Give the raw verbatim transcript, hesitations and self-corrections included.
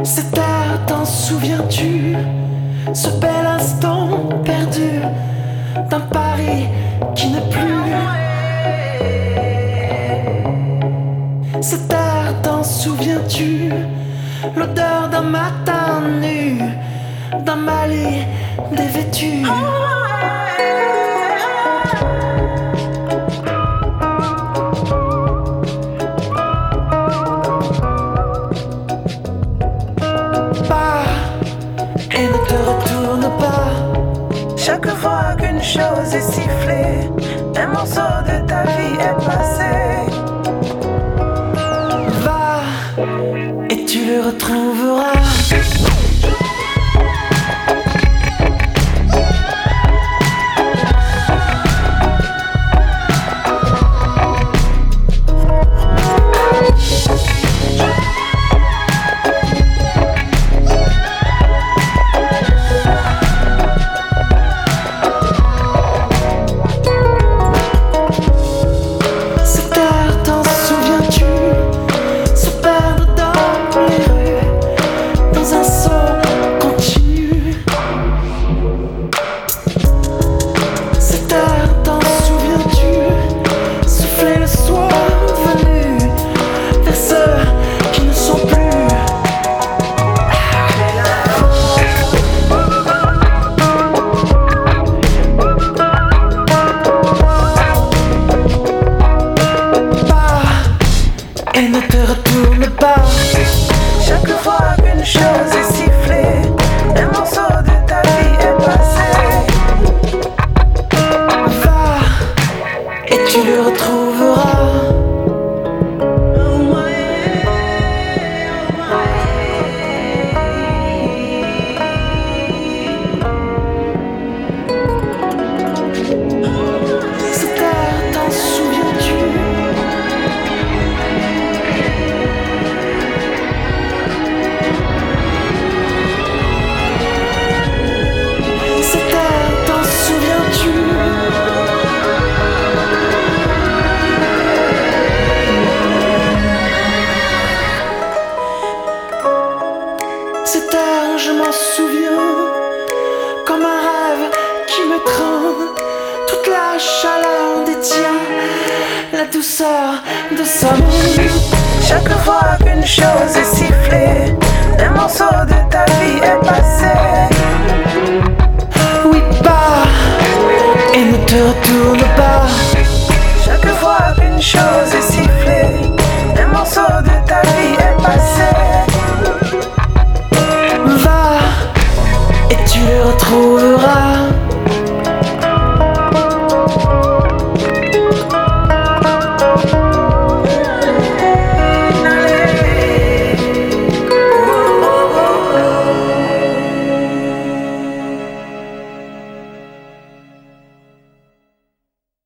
Cette heure, t'en souviens-tu? Ce bel instant perdu d'un Paris qui n'est plus. Cette heure, t'en souviens-tu? L'odeur d'un matin nu, d'un Mali dévêtu. Et ne te retourne pas. Chaque fois qu'une chose est sifflée, un morceau de ta vie est passé. Va, et tu le retrouveras. Et ne te retourne pas. Chaque fois qu'une chose est sifflée, un morceau de ta vie est passé. Va, et tu le retrouveras. Cette heure, t'en souviens-tu? Cette heure, t'en souviens-tu? Cette heure, je m'en souviens, comme un rêve qui me tremble. Toute la chaleur des tiens, la douceur de sa main. Chaque fois qu'une chose est sifflée, un morceau de ta vie est passé.